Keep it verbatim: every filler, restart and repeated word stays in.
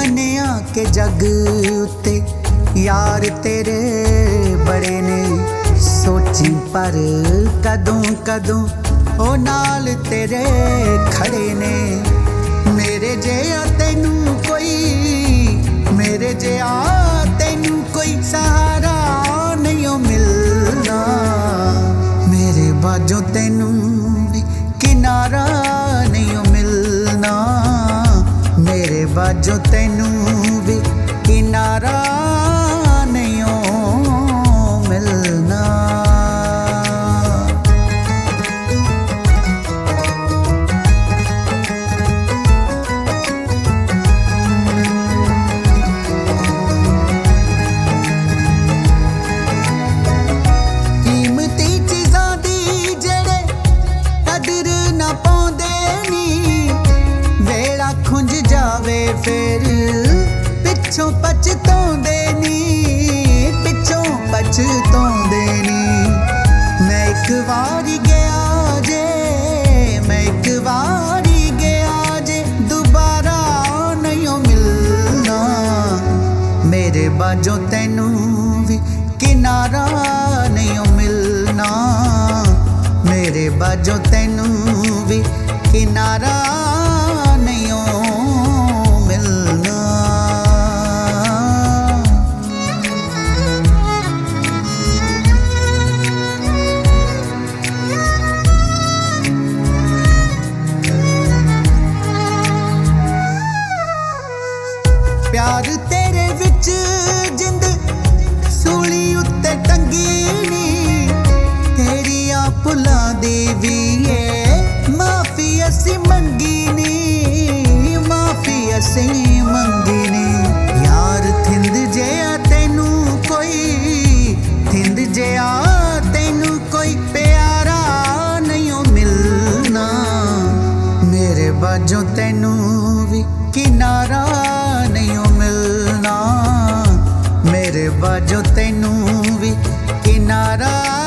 मन्निया के जग उत्ते यार तेरे बड़े ने। सोची पर कदों कदों ओ नाल तेरे खड़े ने। मेरे जिहा तैनू कोई मेरे जिहा तैनू कोई सहारा नहीं मिलना। मेरे बाजों तैनू भी किनारा नहीं मिलना। मेरे बाजों तैनू भी किनारा नहीं मिलना। कीमती चीज़ां दी जेड़े कदर ना पाउंदे नी। वेला खुंज जावे फिर पिछों पछताउंदे नी। पिछों पछताउंदे नी। मैं एक वारी गया जे मैं एक वारी गया जे दोबारा नहीं मिलना। मेरे बाजों तैनू भी किनारा नहीं मिलना। मेरे बाजों तैनू भी किनारा नहीं मिलना। प्यार तेरे विच जिंद सूली उत्ते टंगी नी। तेरिया भुलां दी वी ए माफी असी मंगी नी। माफी असी मंगी नी। यार थिंद जिहा तैनू कोई थिंद जिहा तैनू कोई प्यारा नहीं मिलना। मेरे बाजों तैनू भी किनारा नहीं मिलना। मेरे बाजों तैनू भी किनारा